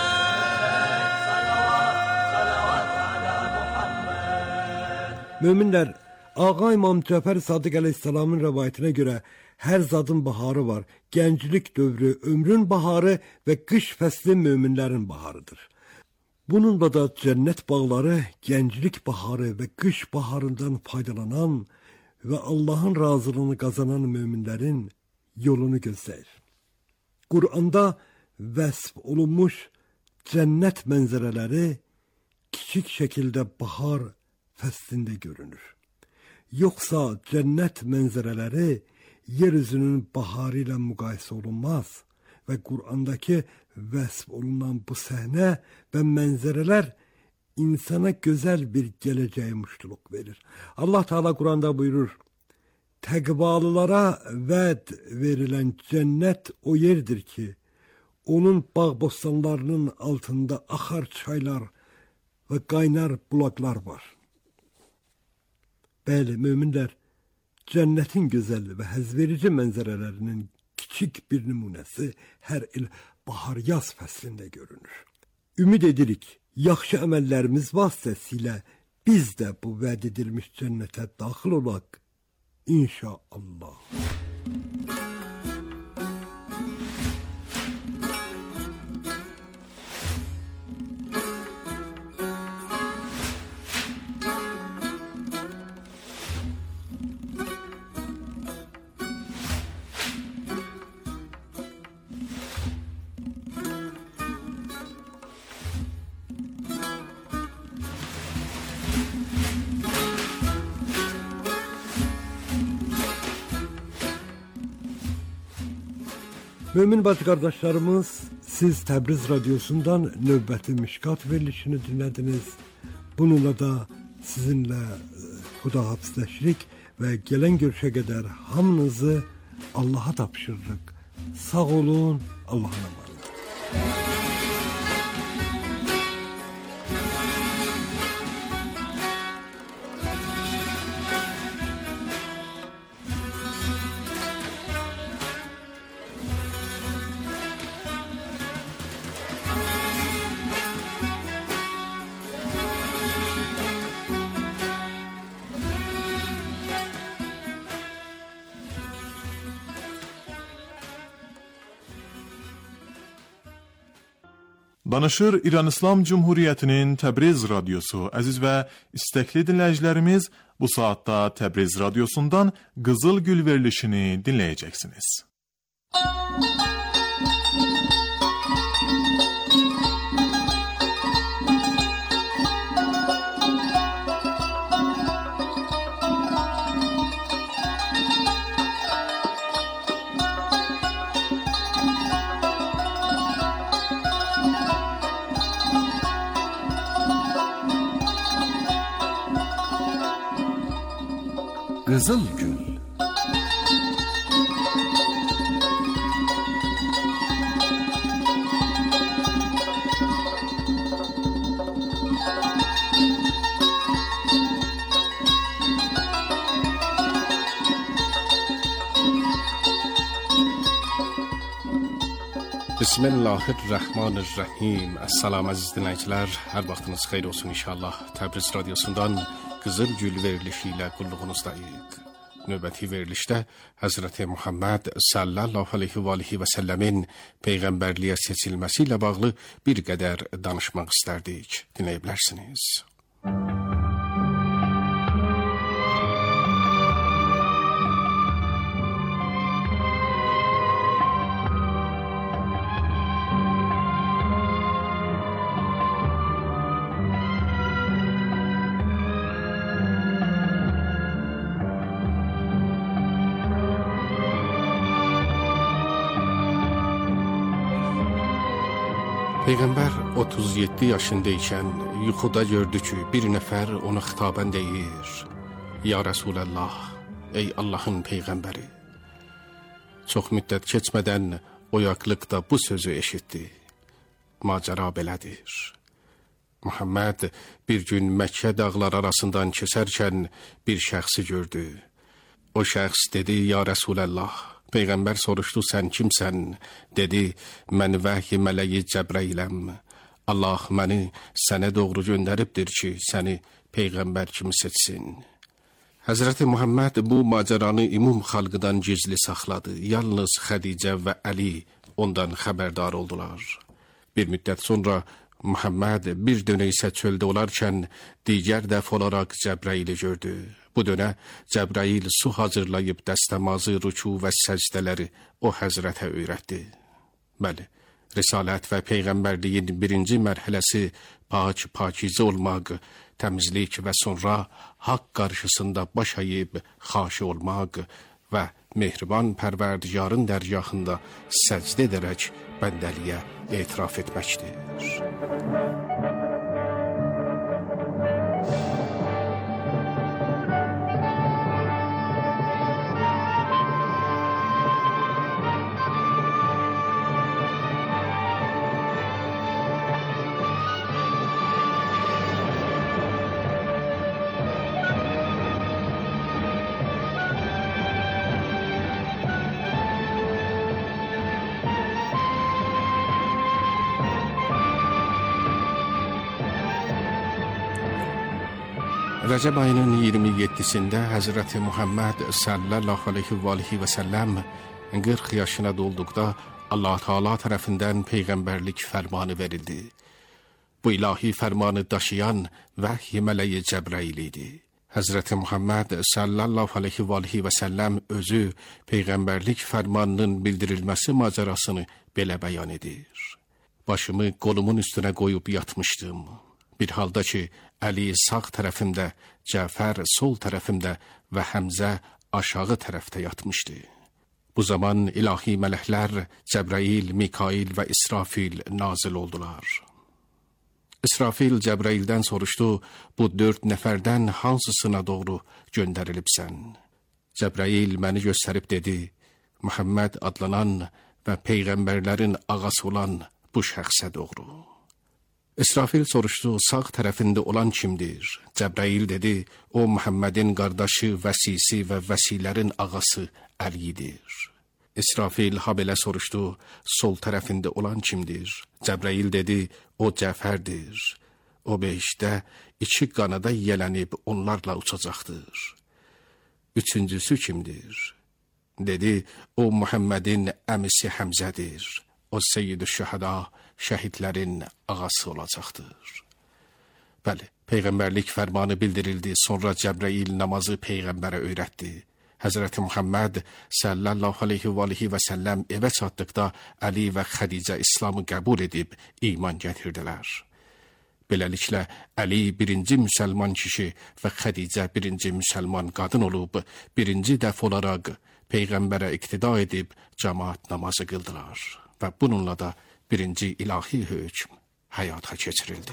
صلوات على محمد. Möminlər, Ağa İmam Cəfər Sadiq əleyhissalamın rəvayətinə görə hər zadın baharı var. Gənclik dövrü, ömrün baharı və qış fəsli möminlərin baharıdır. Bununla da cənnət bağları gənclik baharı və qış baharından faydalanan və Allahın razılığını qazanan möminlərin yolunu gözləyir. Quranda vəsf olunmuş cənnət mənzərələri kiçik şəkildə bahar fəslində görünür. Yoxsa cənnət mənzərələri yeryüzünün baharı ilə müqayisə olunmaz və Qurandakı vəsf olunan bu səhnə və mənzərələr insana gözəl bir gələcəyə müştuluq verir. Allah Teala Quranda buyurur: Təqvalılara vəd verilən cənnət o yerdir ki, onun bağ-bostanlarının altında axar çaylar və qaynar bulaqlar var. Bəli, möminlər, cənnətin gözəl və həzverici mənzərələrinin kiçik bir nümunəsi hər il bahar-yaz fəslində görünür. Ümid edirik, yaxşı əməllərimiz vasitəsilə biz də bu vəd edilmiş cənnətə daxil olaq. İnşallah. Mömin bacı qardaşlarımız, siz Təbriz radiosundan növbəti Mişqat verilişini dinlədiniz. Bununla da sizinlə xudahafizləşirik və gələn görüşə qədər hamınızı Allaha tapşırırıq. Sağ olun, Allah'a emanet. Danışır İran İslam Cumhuriyetinin Təbriz Radyosu. Əziz və istəkli dinləyicilərimiz, bu saatda Təbriz Radyosundan Qızıl Gül verilişini dinləyəcəksiniz. Qızıl Gül. Bismillahirrahmanirrahim. Assalamu əziz dinləyicilər, hər vaxtınız xeyir olsun inşallah. Təbriz Radyosundan Qızıl Gül verilişi ilə qulluğunuzdayıq. Növbəti verilişdə Həzrəti Muhammed sallallahu aleyhi və səlləmin peyğəmbərliyə seçilməsi ilə bağlı bir qədər danışmaq istərdik. Dinləyə bilərsiniz. Peyğəmbər 37 yaşındaykən yuxuda gördü ki, bir nəfər ona xitabən deyir: Ya Rəsuləllah, ey Allahın Peyğəmbəri. Çox müddət keçmədən oyaqlıqda bu sözü eşitdi. Macəra belədir. Muhammed bir gün Məkkə dağlar arasından keçərkən bir şəxsi gördü. O şəxs dedi: Ya Rəsuləllah. Peyğəmbər soruşdu, sən kimsən? Dedi, mən vəhy mələyi Cəbrailəm. Allah məni sənə doğru göndəribdir ki, səni Peyğəmbər kimi seçsin. Həzrəti Muhammed bu macəranı ümum xalqıdan gizli saxladı. Yalnız Xədicə və Əli ondan xəbərdar oldular. Bir müddət sonra Muhammed bir dönə isə çöldə olarkən digər dəfə olaraq Cəbraili gördü. Bu dönə Cəbrail su hazırlayıb dəstəmazı, rüku və səcdələri o həzrətə öyrətdi. Bəli, risalət və peyğəmbərliyin birinci mərhələsi pakizə olmaq, təmizlik və sonra haqq qarşısında baş əyib xaşi olmaq və mehriban pərverdigarın dərgahında səcdə edərək bəndəliyə etiraf etməkdir. Rəcəb ayının 27-sində Həzrəti Muhammed sallallahu aleyhi və səlləm 40 yaşına dolduqda Allah Teala tərəfindən peyğəmbərlik fərmanı verildi. Bu ilahi fərmanı daşıyan vəhy mələyi Cəbrail idi. Həzrəti Muhammed sallallahu aleyhi və səlləm özü peyğəmbərlik fərmanının bildirilməsi macərasını belə bəyan edir. Başımı qolumun üstünə qoyub yatmışdım. Bir halda ki, Əli sağ tərəfimdə, Cəfər sol tərəfimdə və Həmzə aşağı tərəfdə yatmışdı. Bu zaman ilahi mələklər Cəbrail, Mikail və İsrafil nazil oldular. İsrafil Cəbraildən soruşdu, bu 4 nəfərdən hansısına doğru göndərilibsən? Cəbrail məni göstərib dedi, Muhammed adlanan və peyğəmbərlərin ağası olan bu şəxsə doğru. İsrafil soruşdu, sağ tərəfində olan kimdir? Cəbrail dedi, o Muhammedin qardaşı, vəsisi və vəsilərin ağası Əlidir. İsrafil habelə soruşdu, sol tərəfində olan kimdir? Cəbrail dedi, o Cəfərdir. O beşdə 2 qanada yələnib onlarla uçacaqdır. Üçüncüsü kimdir? Dedi, o Muhammedin əmisi Həmzədir. O Seyyid-i Şühəda, şəhidlərin ağası olacaqdır. Bəli, peyğəmbərlik fərmanı bildirildi. Sonra Cəbrail namazı peyğəmbərə öyrətdi. Həzrəti Muhammed sallallahu aleyhi və səlləm evə çatdıqda Əli və Xədicə İslamı qəbul edib iman gətirdilər. Beləliklə, Əli birinci müsəlman kişi və Xədicə birinci müsəlman qadın olub, birinci dəf olaraq peyğəmbərə iqtida edib cəmaat namazı qıldılar və bununla da birinci ilahi hökm həyata keçirildi.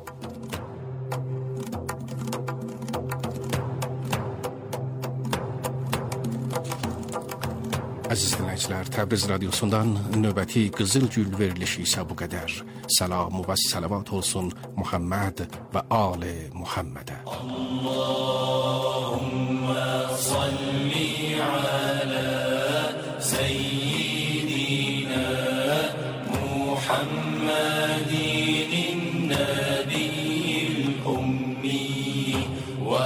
Əziz dinləyicilər, Təbriz Radiosundan növbəti Qızıl Gül verilişi isə bu qədər. Salam və salavat olsun Muhammed və Ali Muhammedə. Allahümme salli ala seyyidina Muhammedin nebiyyil ummi ve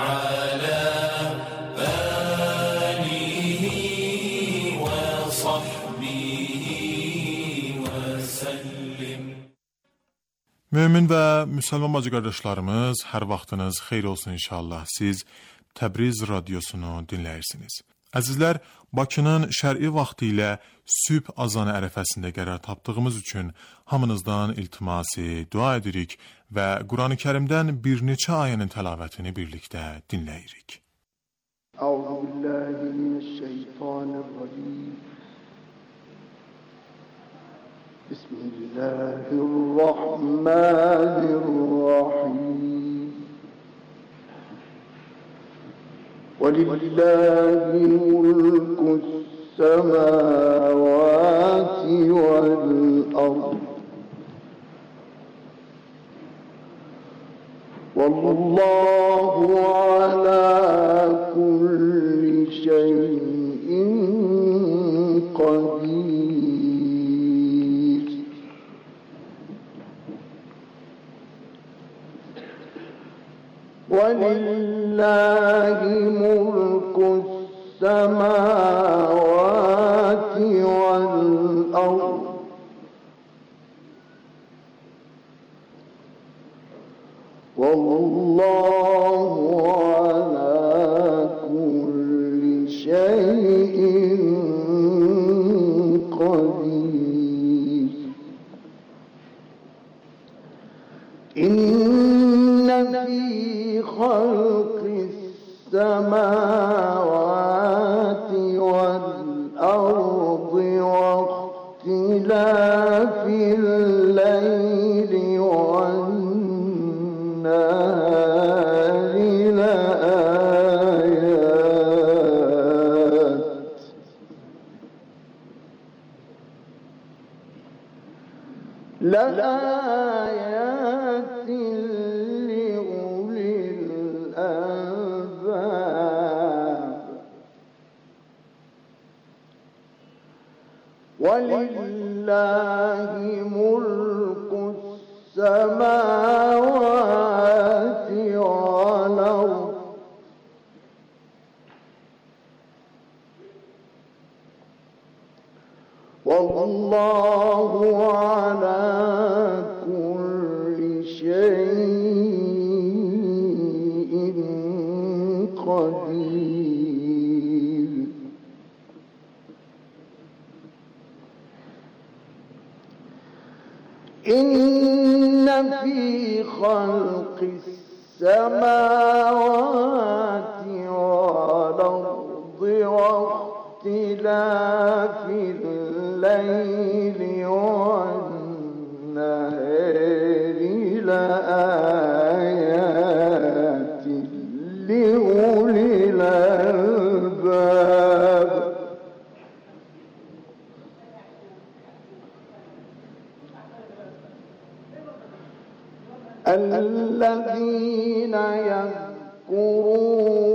Mömin və müsəlman bacı qardaşlarımız, hər vaxtınız xeyir olsun inşallah. Siz Təbriz Radiosunu dinləyirsiniz. Əzizlər, Bakının şər'i vaxtı ilə sübh azanı ərəfəsində qərar tapdığımız üçün hamınızdan iltimasi dua edirik və Quran-ı Kərimdən bir neçə ayənin təlavətini birlikdə dinləyirik. Euzubillahimineşşeytanirracim. Bismillahirrahmanirrahim. وَلِلَّهِ مُلْكُ السَّمَاوَاتِ وَالْأَرْضِ وَاللَّهُ عَلَى كُلِّ شَيْءٍ قَدِيرٌ. وَلِلَّهِ مُلْكُ السَّمَاوَاتِ وَالْأَرْضِ وَاللَّهُ عَلَى كُلِّ شَيْءٍ قَدِيرٌ. إِنَّ فِي خَلْقِ السَّمَاوَاتِ وَالْأَرْضِ وَاخْتِلَافِ اللَّيْلِ والنَّهَارِ لآيات لأولي الألباب. ولله ملك السماوات والأرض والله على كل شيء قدير. إن في خلق السماوات والأرض واختلاف الليل والنهار أولي الألباب الذين يذكرون